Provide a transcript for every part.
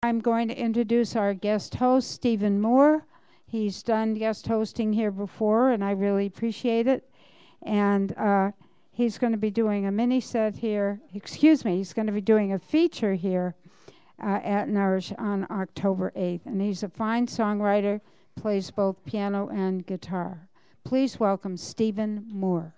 I'm going to introduce our guest host, Stephen Moore. He's done guest hosting here before, and I really appreciate it. And he's going to be doing a mini set here. He's going to be doing a feature here at Nourish on October 8th. And he's a fine songwriter, plays both piano and guitar. Please welcome Stephen Moore.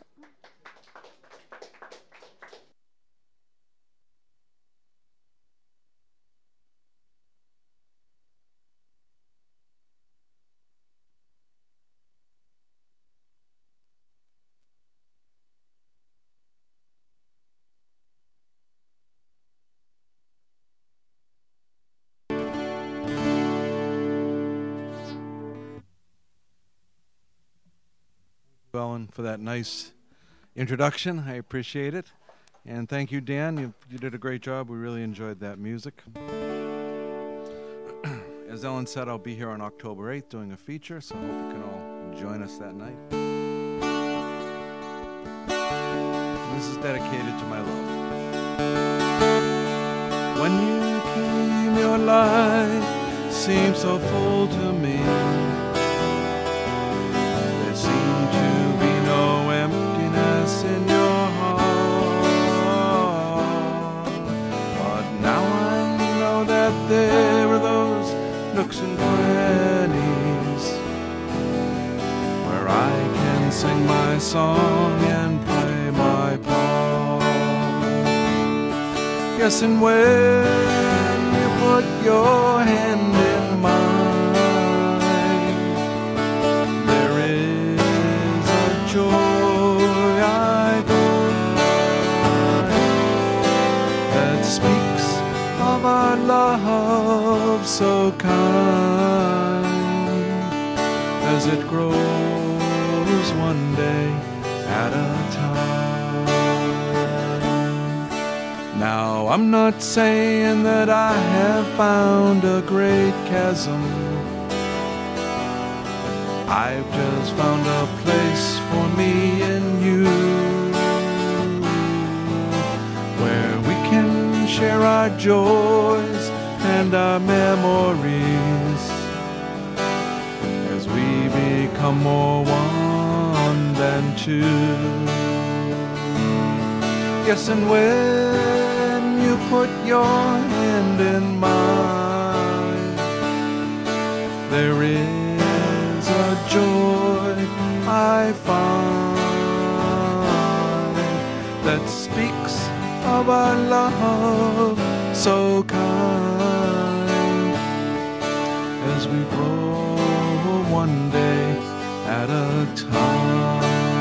Ellen, for that nice introduction. I appreciate it. And thank you, Dan. You did a great job. We really enjoyed that music. As Ellen said, I'll be here on October 8th doing a feature, so I hope you can all join us that night. This is dedicated to my love. When you came, your life seemed so full to me. There seemed to be no emptiness in your heart. But now I know that there are those nooks and crannies where I can sing my song and play my part. Yes, and when you put your hand in mine, there is a joy I find that speaks of our love so kind as it grows one day at a time. Now I'm not saying that I have found a great chasm. I've just found a place for me and you where we can share our joys and our memories as we become more one than two. Yes, and when you put your hand in mine, there is a joy I find that speaks of our love so kind as we grow one day at a time.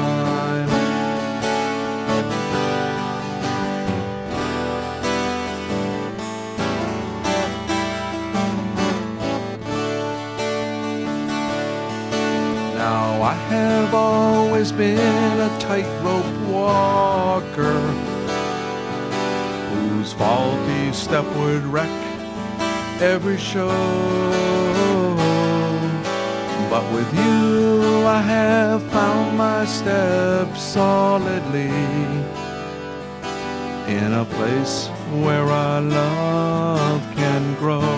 Now I have always been a tightrope walker whose faulty step would wreck every show. But with you I have found my steps solidly in a place where our love can grow.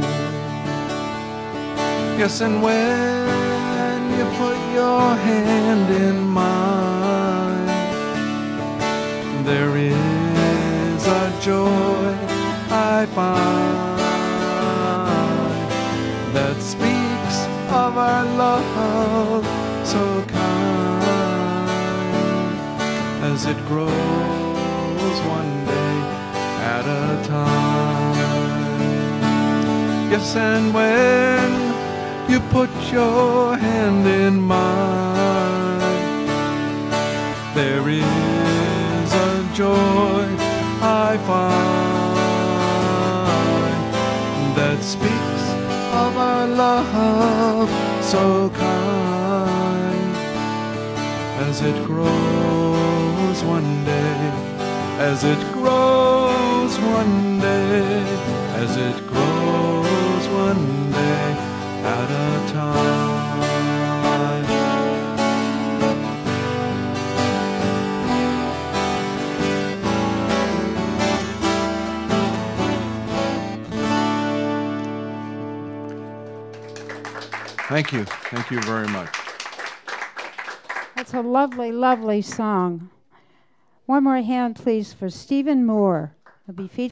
Yes, and when you put your hand in mine, there is a joy I find that speaks of our love so kind as it grows one day at a time. Yes, and when you put your hand in mine, there is a joy I find that speaks of our love so kind as it grows one day, as it grows one day, as it grows one day at a time. Thank you. Thank you very much. That's a lovely, lovely song. One more hand, please, for Stephen Moore. He'll be featured.